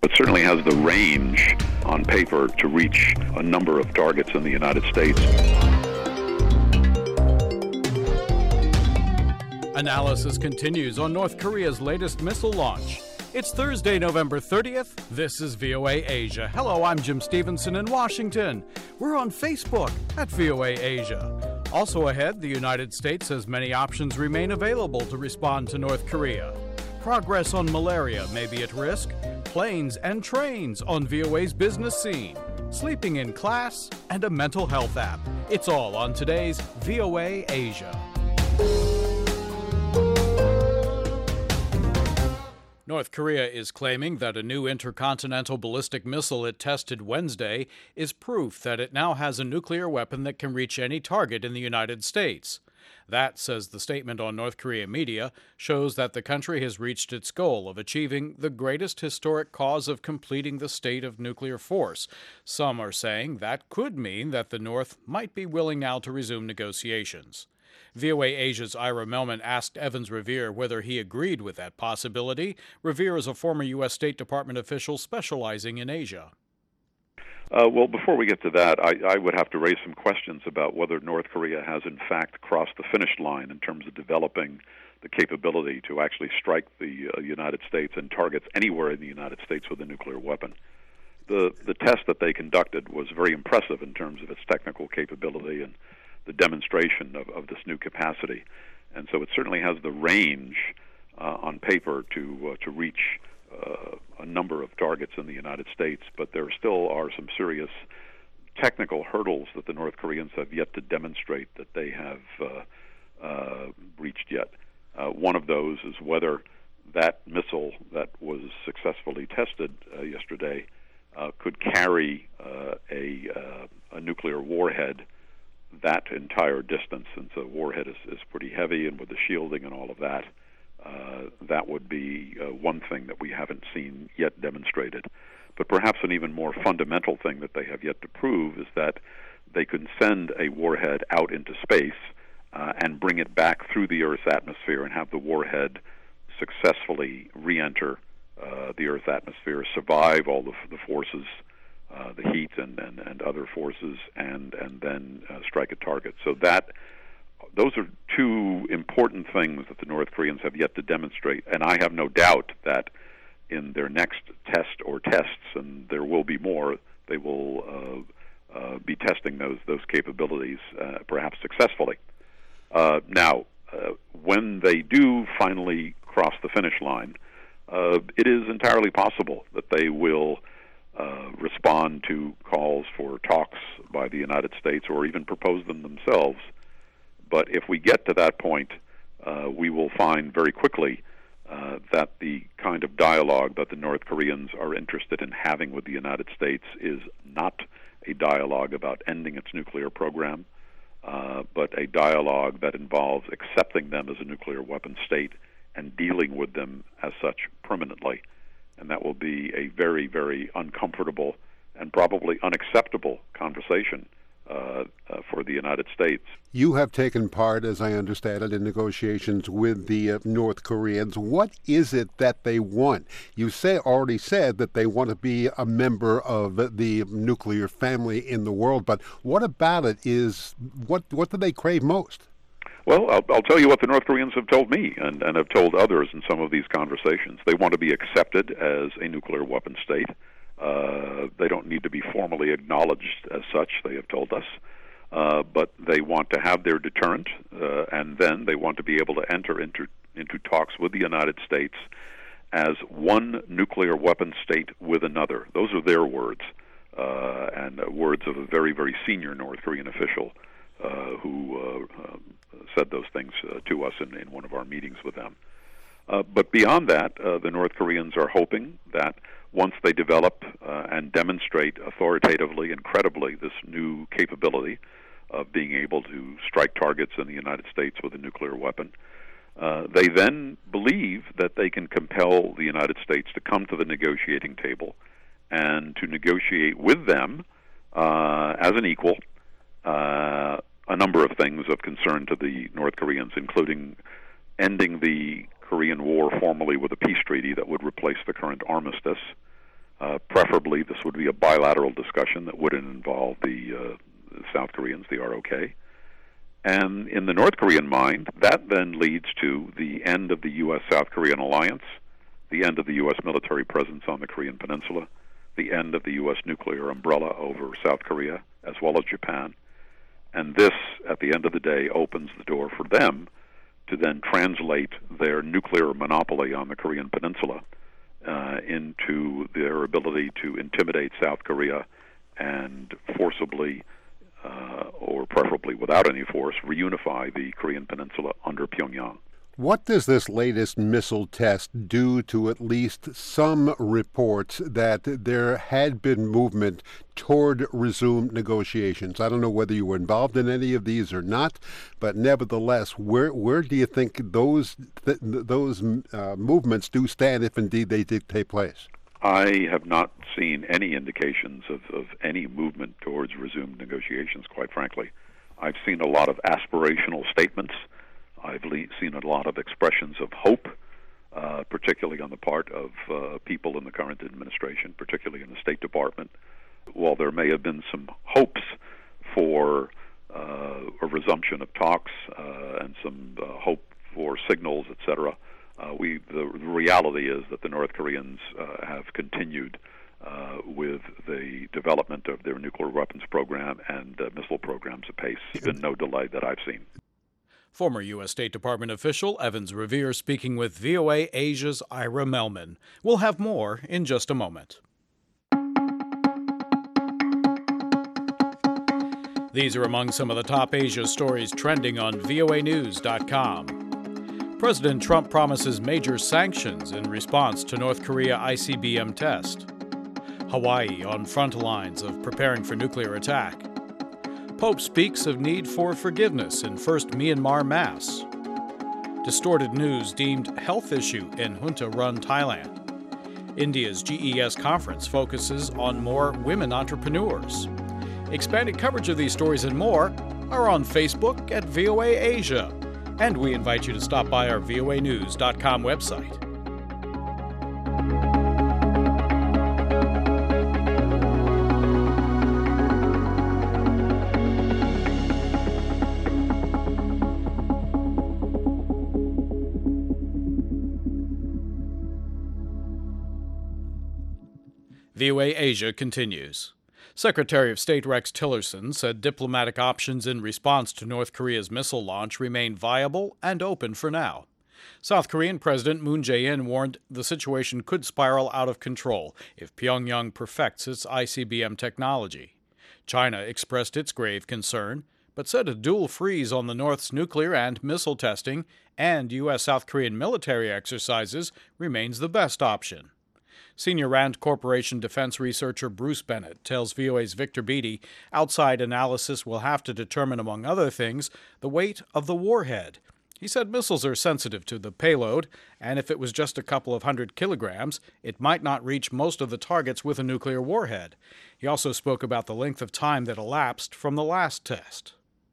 It certainly has the range on paper to reach a number of targets in the United States. Analysis continues on North Korea's latest missile launch. It's Thursday, November 30th. This is VOA Asia. Hello, I'm Jim Stevenson in Washington. We're on Facebook at VOA Asia. Also ahead, the United States says many options remain available to respond to North Korea. Progress on malaria may be at risk. Planes and trains on VOA's business scene. Sleeping in class and a mental health app. It's all on today's VOA Asia. North Korea is claiming that a new intercontinental ballistic missile it tested Wednesday is proof that it now has a nuclear weapon that can reach any target in the United States. That, says the statement on North Korea media, shows that the country has reached its goal of achieving the greatest historic cause of completing the state of nuclear force. Some are saying that could mean that the North might be willing now to resume negotiations. VOA Asia's Ira Melman asked Evans Revere whether he agreed with that possibility. Revere is a former U.S. State Department official specializing in Asia. Well, before we get to that, I would have to raise some questions about whether North Korea has in fact crossed the finish line in terms of developing the capability to actually strike the United States and targets anywhere in the United States with a nuclear weapon. The test that they conducted was very impressive in terms of its technical capability and the demonstration of this new capacity. And so it certainly has the range on paper to reach a number of targets in the United States, but there still are some serious technical hurdles that the North Koreans have yet to demonstrate that they have reached yet. One of those is whether that missile that was successfully tested yesterday could carry a nuclear warhead that entire distance. Since a warhead is pretty heavy, and with the shielding and all of that, that would be one thing that we haven't seen yet demonstrated. But perhaps an even more fundamental thing that they have yet to prove is that they can send a warhead out into space and bring it back through the Earth's atmosphere and have the warhead successfully re-enter the Earth's atmosphere, survive all the forces, the heat and other forces, and then strike a target. So those are two important things that the North Koreans have yet to demonstrate, and I have no doubt that in their next test or tests, and there will be more, they will be testing those capabilities, perhaps successfully. Now, when they do finally cross the finish line, it is entirely possible that they will respond to calls for talks by the United States or even propose them themselves. But if we get to that point, we will find very quickly that the kind of dialogue that the North Koreans are interested in having with the United States is not a dialogue about ending its nuclear program, but a dialogue that involves accepting them as a nuclear weapon state and dealing with them as such permanently. And that will be a very, very uncomfortable and probably unacceptable conversation for the United States. You have taken part, as I understand it, in negotiations with the North Koreans. What is it that they want? You already said that they want to be a member of the nuclear family in the world, but what about it is, what do they crave most? Well, I'll tell you what the North Koreans have told me and have told others in some of these conversations. They want to be accepted as a nuclear weapon state. They don't need to be formally acknowledged as such, they have told us. But they want to have their deterrent, and then they want to be able to enter into talks with the United States as one nuclear weapon state with another. Those are their words, and words of a very, very senior North Korean official who said those things to us in one of our meetings with them. But beyond that, the North Koreans are hoping that once they develop and demonstrate authoritatively and credibly this new capability of being able to strike targets in the United States with a nuclear weapon, they then believe that they can compel the United States to come to the negotiating table and to negotiate with them as an equal a number of things of concern to the North Koreans, including ending the Korean War formally with a peace treaty that would replace the current armistice, Preferably, this would be a bilateral discussion that wouldn't involve the South Koreans, the ROK. And in the North Korean mind, that then leads to the end of the U.S.-South Korean alliance, the end of the U.S. military presence on the Korean Peninsula, the end of the U.S. nuclear umbrella over South Korea, as well as Japan. And this, at the end of the day, opens the door for them to then translate their nuclear monopoly on the Korean Peninsula into their ability to intimidate South Korea and forcibly, or preferably without any force, reunify the Korean Peninsula under Pyongyang. What does this latest missile test do to at least some reports that there had been movement toward resumed negotiations? I don't know whether you were involved in any of these or not, but nevertheless, where do you think those movements do stand, if indeed they did take place? I have not seen any indications of any movement towards resumed negotiations, quite frankly. I've seen a lot of aspirational statements. I've seen a lot of expressions of hope, particularly on the part of people in the current administration, particularly in the State Department. While there may have been some hopes for a resumption of talks and some hope for signals, etc., the reality is that the North Koreans have continued with the development of their nuclear weapons program and missile programs apace. There's been no delay that I've seen. Former U.S. State Department official Evans Revere speaking with VOA Asia's Ira Melman. We'll have more in just a moment. These are among some of the top Asia stories trending on voanews.com. President Trump promises major sanctions in response to North Korea ICBM test. Hawaii on front lines of preparing for nuclear attack. Pope speaks of need for forgiveness in First Myanmar Mass. Distorted news deemed health issue in junta-run Thailand. India's GES conference focuses on more women entrepreneurs. Expanded coverage of these stories and more are on Facebook at VOA Asia. And we invite you to stop by our voanews.com website. VOA Asia continues. Secretary of State Rex Tillerson said diplomatic options in response to North Korea's missile launch remain viable and open for now. South Korean President Moon Jae-in warned the situation could spiral out of control if Pyongyang perfects its ICBM technology. China expressed its grave concern, but said a dual freeze on the North's nuclear and missile testing and U.S.-South Korean military exercises remains the best option. Senior Rand Corporation defense researcher Bruce Bennett tells VOA's Victor Beattie outside analysis will have to determine, among other things, the weight of the warhead. He said missiles are sensitive to the payload, and if it was just a couple of 100 kilograms, it might not reach most of the targets with a nuclear warhead. He also spoke about the length of time that elapsed from the last test.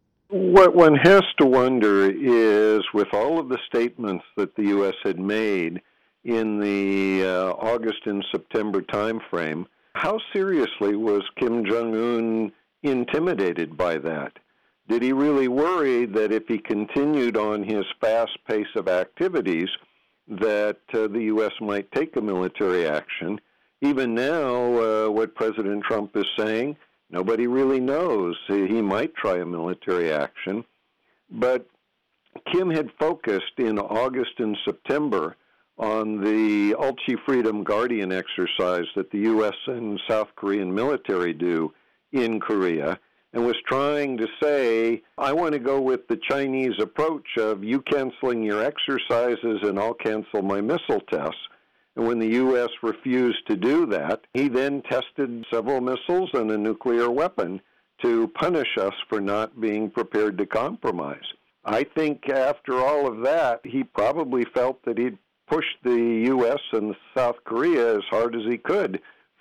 What one has to wonder is, with all of the statements that the U.S. had made in the August and September timeframe, how seriously was Kim Jong-un intimidated by that? Did he really worry that if he continued on his fast pace of activities, that the U.S. might take a military action? Even now, what President Trump is saying, nobody really knows. He might try a military action. But Kim had focused in August and September on the Ulchi Freedom Guardian exercise that the U.S. and South Korean military do in Korea, and was trying to say, I want to go with the Chinese approach of you canceling your exercises and I'll cancel my missile tests. And when the U.S. refused to do that, he then tested several missiles and a nuclear weapon to punish us for not being prepared to compromise. I think after all of that, he probably felt that he'd pushed the U.S. and South Korea as hard as he could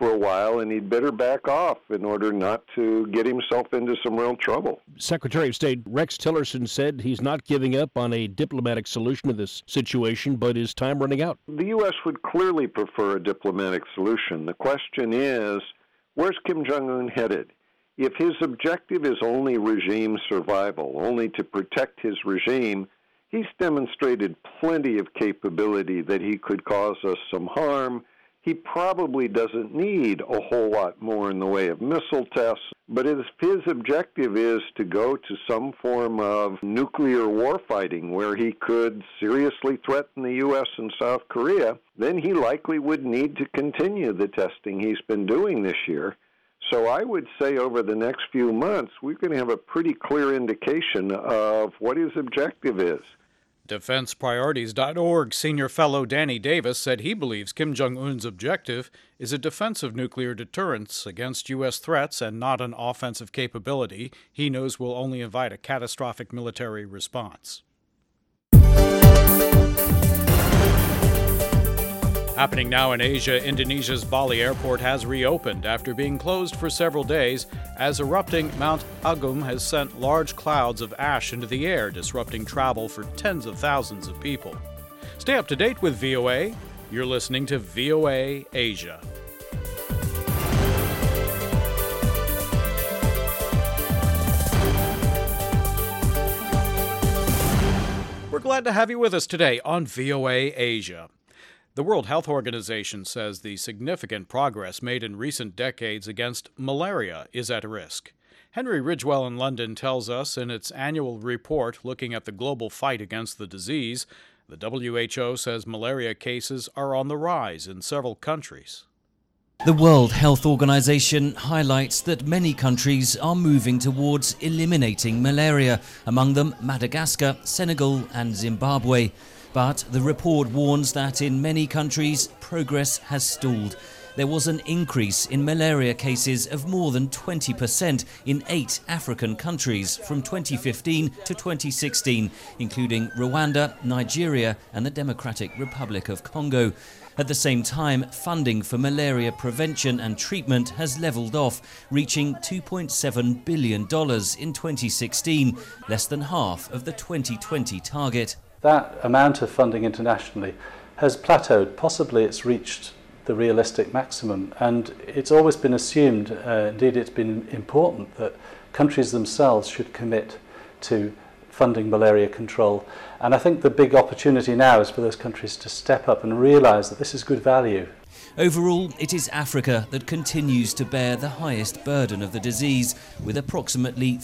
for a while, and he'd better back off in order not to get himself into some real trouble. Secretary of State Rex Tillerson said he's not giving up on a diplomatic solution to this situation, but is time running out? The U.S. would clearly prefer a diplomatic solution. The question is, where's Kim Jong-un headed? If his objective is only regime survival, only to protect his regime, he's demonstrated plenty of capability that he could cause us some harm. He probably doesn't need a whole lot more in the way of missile tests, but if his objective is to go to some form of nuclear warfighting where he could seriously threaten the U.S. and South Korea, then he likely would need to continue the testing he's been doing this year. So I would say over the next few months, we're going to have a pretty clear indication of what his objective is. DefensePriorities.org senior fellow Danny Davis said he believes Kim Jong-un's objective is a defensive nuclear deterrence against U.S. threats and not an offensive capability he knows will only invite a catastrophic military response. Happening now in Asia, Indonesia's Bali airport has reopened after being closed for several days as erupting Mount Agung has sent large clouds of ash into the air, disrupting travel for tens of thousands of people. Stay up to date with VOA. You're listening to VOA Asia. We're glad to have you with us today on VOA Asia. The World Health Organization says the significant progress made in recent decades against malaria is at risk. Henry Ridgwell in London tells us in its annual report looking at the global fight against the disease, the WHO says malaria cases are on the rise in several countries. The World Health Organization highlights that many countries are moving towards eliminating malaria, among them Madagascar, Senegal and Zimbabwe. But the report warns that in many countries, progress has stalled. There was an increase in malaria cases of more than 20% in 8 African countries from 2015 to 2016, including Rwanda, Nigeria and the Democratic Republic of Congo. At the same time, funding for malaria prevention and treatment has leveled off, reaching $2.7 billion in 2016, less than half of the 2020 target. That amount of funding internationally has plateaued. Possibly it's reached the realistic maximum, and it's always been assumed, indeed it's been important, that countries themselves should commit to funding malaria control. And I think the big opportunity now is for those countries to step up and realise that this is good value. Overall, it is Africa that continues to bear the highest burden of the disease, with approximately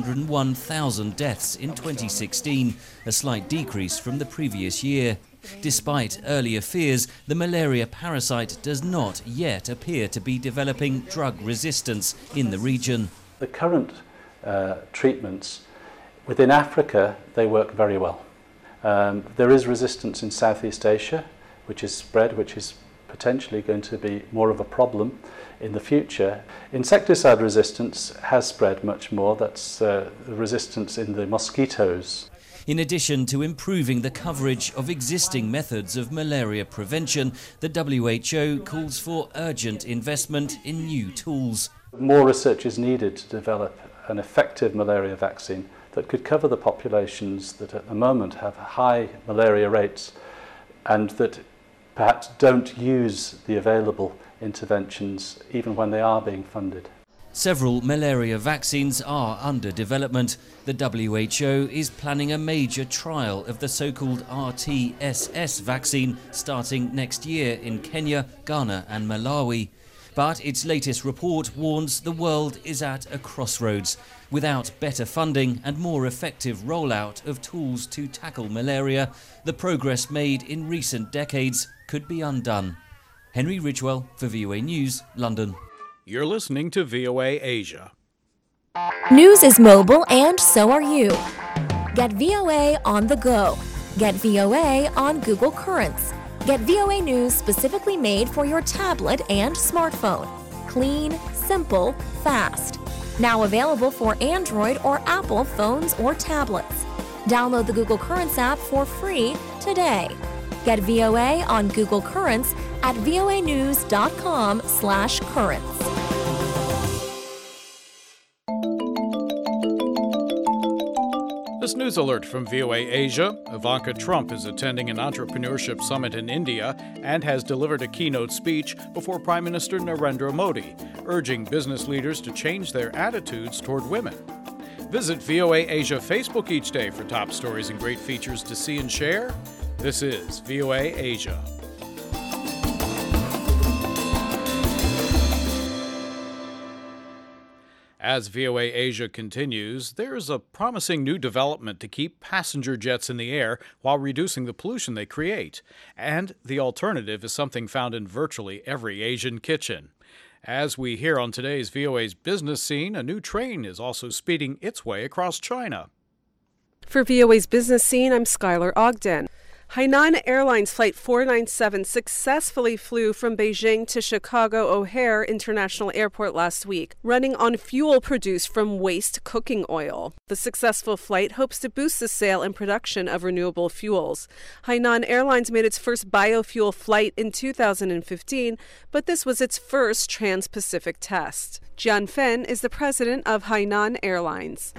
401,000 deaths in 2016, a slight decrease from the previous year. Despite earlier fears, the malaria parasite does not yet appear to be developing drug resistance in the region. The current treatments within Africa, they work very well. There is resistance in Southeast Asia, which is spread, which is potentially going to be more of a problem in the future. Insecticide resistance has spread much more. That's the resistance in the mosquitoes. In addition to improving the coverage of existing methods of malaria prevention, the WHO calls for urgent investment in new tools. More research is needed to develop an effective malaria vaccine that could cover the populations that at the moment have high malaria rates and that perhaps don't use the available interventions even when they are being funded. Several malaria vaccines are under development. The WHO is planning a major trial of the so-called RTSS vaccine starting next year in Kenya, Ghana and Malawi. But its latest report warns the world is at a crossroads. Without better funding and more effective rollout of tools to tackle malaria, the progress made in recent decades could be undone. Henry Ridgwell for VOA News, London. You're listening to VOA Asia. News is mobile and so are you. Get VOA on the go. Get VOA on Google Currents. Get VOA News specifically made for your tablet and smartphone. Clean, simple, fast. Now available for Android or Apple phones or tablets. Download the Google Currents app for free today. Get VOA on Google Currents at voanews.com/currents. This news alert from VOA Asia. Ivanka Trump is attending an entrepreneurship summit in India and has delivered a keynote speech before Prime Minister Narendra Modi, urging business leaders to change their attitudes toward women. Visit VOA Asia Facebook each day for top stories and great features to see and share. This is VOA Asia. As VOA Asia continues, there is a promising new development to keep passenger jets in the air while reducing the pollution they create. And the alternative is something found in virtually every Asian kitchen. As we hear on today's VOA's Business Scene, a new train is also speeding its way across China. For VOA's Business Scene, I'm Skylar Ogden. Hainan Airlines Flight 497 successfully flew from Beijing to Chicago O'Hare International Airport last week, running on fuel produced from waste cooking oil. The successful flight hopes to boost the sale and production of renewable fuels. Hainan Airlines made its first biofuel flight in 2015, but this was its first trans-Pacific test. Jian Fen is the president of Hainan Airlines.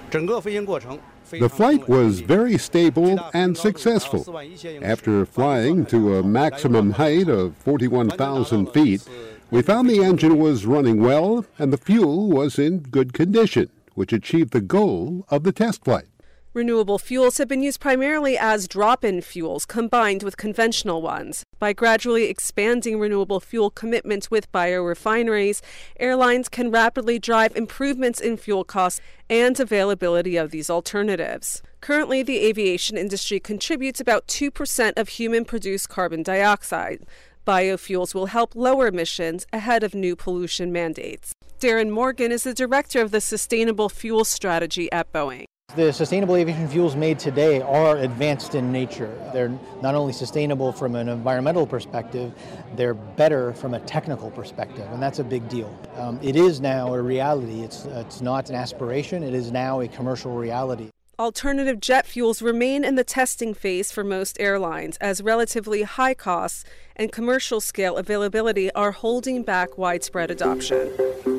The flight was very stable and successful. After flying to a maximum height of 41,000 feet, we found the engine was running well and the fuel was in good condition, which achieved the goal of the test flight. Renewable fuels have been used primarily as drop-in fuels combined with conventional ones. By gradually expanding renewable fuel commitments with biorefineries, airlines can rapidly drive improvements in fuel costs and availability of these alternatives. Currently, the aviation industry contributes about 2% of human-produced carbon dioxide. Biofuels will help lower emissions ahead of new pollution mandates. Darren Morgan is the director of the Sustainable Fuel Strategy at Boeing. The sustainable aviation fuels made today are advanced in nature. They're not only sustainable from an environmental perspective, they're better from a technical perspective, and that's a big deal. It is now a reality. It's not an aspiration. It is now a commercial reality. Alternative jet fuels remain in the testing phase for most airlines, as relatively high costs and commercial scale availability are holding back widespread adoption.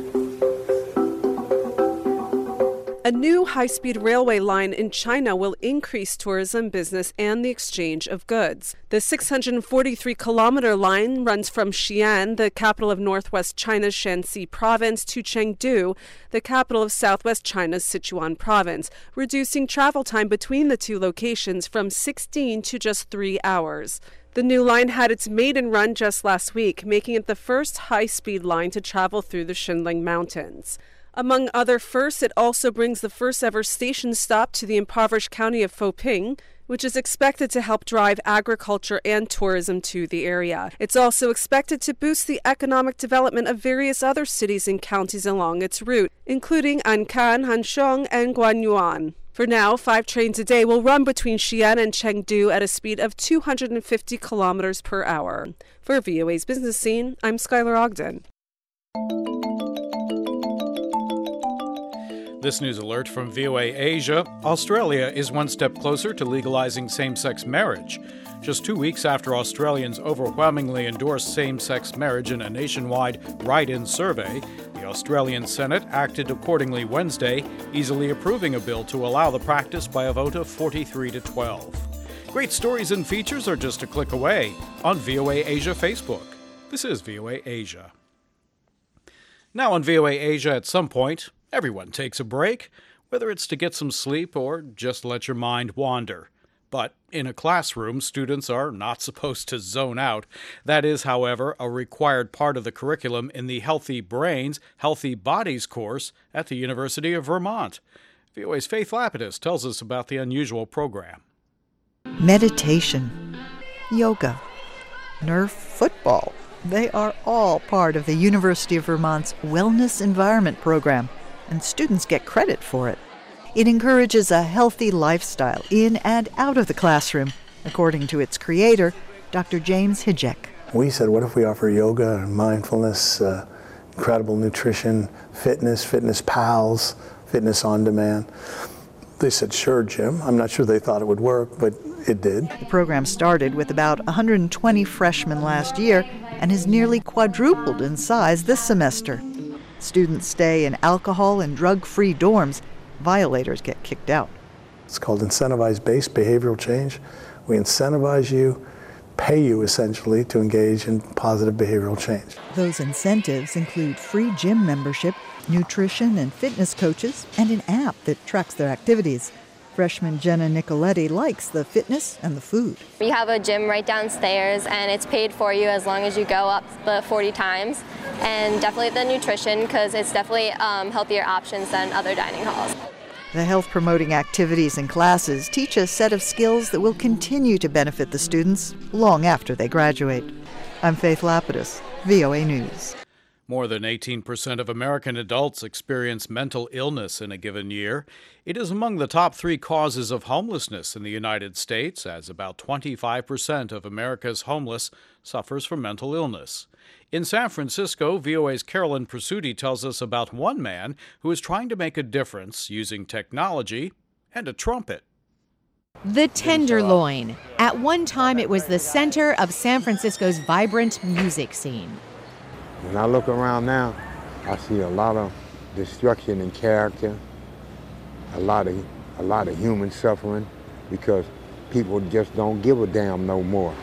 A new high-speed railway line in China will increase tourism, business, and the exchange of goods. The 643-kilometer line runs from Xi'an, the capital of northwest China's Shanxi province, to Chengdu, the capital of southwest China's Sichuan province, reducing travel time between the two locations from 16 to just 3 hours. The new line had its maiden run just last week, making it the first high-speed line to travel through the Xinling Mountains. Among other firsts, it also brings the first-ever station stop to the impoverished county of Foping, which is expected to help drive agriculture and tourism to the area. It's also expected to boost the economic development of various other cities and counties along its route, including Ankan, Hanshong, and Guanyuan. For now, 5 trains a day will run between Xi'an and Chengdu at a speed of 250 kilometers per hour. For VOA's Business Scene, I'm Skylar Ogden. This news alert from VOA Asia. Australia is one step closer to legalizing same-sex marriage. Just 2 weeks after Australians overwhelmingly endorsed same-sex marriage in a nationwide write-in survey, the Australian Senate acted accordingly Wednesday, easily approving a bill to allow the practice by a vote of 43 to 12. Great stories and features are just a click away on VOA Asia Facebook. This is VOA Asia. Now on VOA Asia, at some point, everyone takes a break, whether it's to get some sleep or just let your mind wander. But in a classroom, students are not supposed to zone out. That is, however, a required part of the curriculum in the Healthy Brains, Healthy Bodies course at the University of Vermont. VOA's Faith Lapidus tells us about the unusual program. Meditation, yoga, Nerf football. They are all part of the University of Vermont's Wellness Environment program, and students get credit for it. It encourages a healthy lifestyle in and out of the classroom, according to its creator, Dr. James Hijek. We said, what if we offer yoga and mindfulness, incredible nutrition, fitness pals, fitness on demand? They said, sure, Jim. I'm not sure they thought it would work, but it did. The program started with about 120 freshmen last year and has nearly quadrupled in size this semester. Students stay in alcohol and drug-free dorms. Violators get kicked out. It's called incentivized-based behavioral change. We incentivize you, pay you essentially to engage in positive behavioral change. Those incentives include free gym membership, nutrition and fitness coaches, and an app that tracks their activities. Freshman Jenna Nicoletti likes the fitness and the food. We have a gym right downstairs, and it's paid for you as long as you go up the 40 times. And definitely the nutrition, because it's definitely healthier options than other dining halls. The health-promoting activities and classes teach a set of skills that will continue to benefit the students long after they graduate. I'm Faith Lapidus, VOA News. More than 18% of American adults experience mental illness in a given year. It is among the top 3 causes of homelessness in the United States, as about 25% of America's homeless suffers from mental illness. In San Francisco, VOA's Carolyn Presutti tells us about one man who is trying to make a difference using technology and a trumpet. The Tenderloin. At one time, it was the center of San Francisco's vibrant music scene. When I look around now, I see a lot of destruction in character, a lot of human suffering, because people just don't give a damn no more.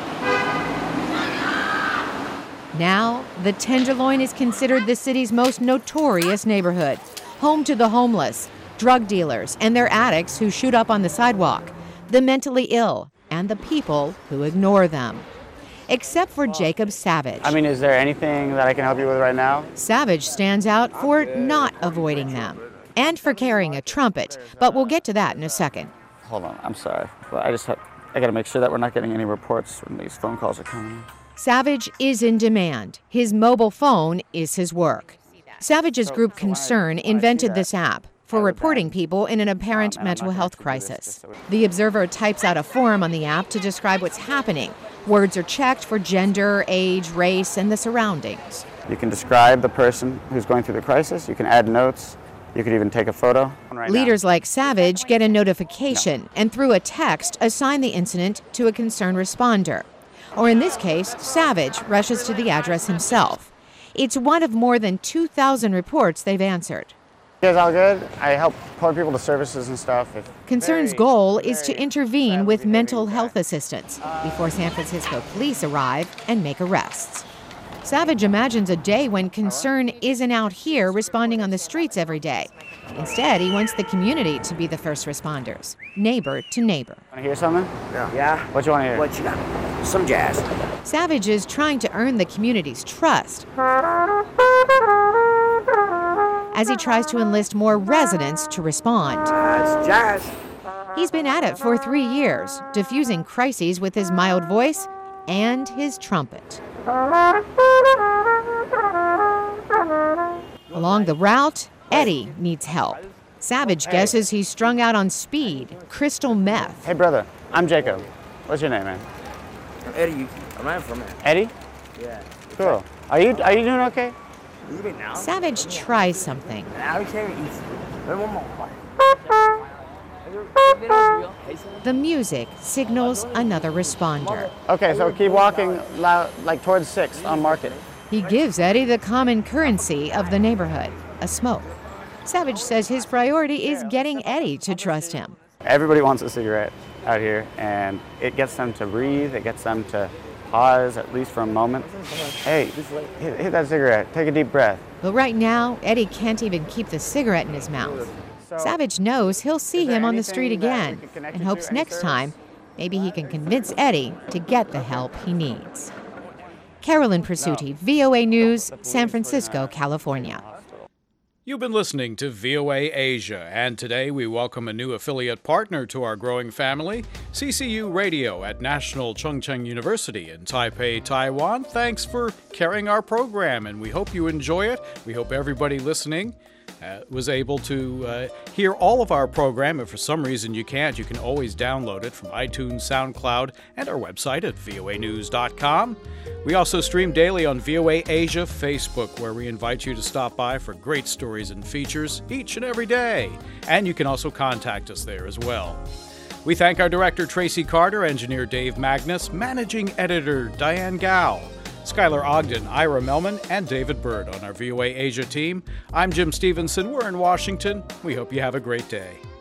Now, the Tenderloin is considered the city's most notorious neighborhood, home to the homeless, drug dealers, and their addicts who shoot up on the sidewalk, the mentally ill, and the people who ignore them. Except for Jacob Savage. Is there anything that I can help you with right now? Savage stands out for not avoiding them and for carrying a trumpet, but we'll get to that in a second. Hold on, I'm sorry. But I got to make sure that we're not getting any reports when these phone calls are coming in. Savage is in demand. His mobile phone is his work. Savage's group Concern invented this app for reporting people in an apparent mental health crisis. The observer types out a form on the app to describe what's happening. Words are checked for gender, age, race, and the surroundings. You can describe the person who's going through the crisis. You can add notes. You could even take a photo. Leaders like Savage get a notification and through a text assign the incident to a concerned responder. Or in this case, Savage rushes to the address himself. It's one of more than 2,000 reports they've answered. You guys all good? I help point people to services and stuff. Concern's goal is to intervene with mental health assistance before San Francisco police arrive and make arrests. Savage imagines a day when Concern isn't out here responding on the streets every day. Instead, he wants the community to be the first responders, neighbor to neighbor. Want to hear something? Yeah. What you want to hear? What you got? Some jazz. Savage is trying to earn the community's trust as he tries to enlist more residents to respond. It's jazz. He's been at it for 3 years, diffusing crises with his mild voice and his trumpet. Along the route, Eddie needs help. Savage guesses he's strung out on speed, crystal meth. Hey, brother, I'm Jacob. What's your name, man? Eddie. I'm from it. Eddie? Yeah. Cool. Are you doing okay? Savage tries something. The music signals another responder. Okay, so keep walking like towards 6th on Market. He gives Eddie the common currency of the neighborhood, a smoke. Savage says his priority is getting Eddie to trust him. Everybody wants a cigarette out here, and it gets them to breathe, it gets them to pause, at least for a moment. Hey, hit that cigarette, take a deep breath. But right now, Eddie can't even keep the cigarette in his mouth. Savage knows he'll see him on the street again and hopes next time maybe he can convince Eddie to get the help he needs. Carolyn Presutti, VOA News, San Francisco, California. You've been listening to VOA Asia, and today we welcome a new affiliate partner to our growing family, CCU Radio at National Chung Cheng University in Taipei, Taiwan. Thanks for carrying our program, and we hope you enjoy it. We hope everybody listening was able to hear all of our program. If for some reason you can't, you can always download it from iTunes, SoundCloud, and our website at voanews.com. We also stream daily on VOA Asia Facebook, where we invite you to stop by for great stories and features each and every day. And you can also contact us there as well. We thank our director, Tracy Carter, engineer Dave Magnus, managing editor Diane Gao, Skylar Ogden, Ira Melman, and David Bird on our VOA Asia team. I'm Jim Stevenson. We're in Washington. We hope you have a great day.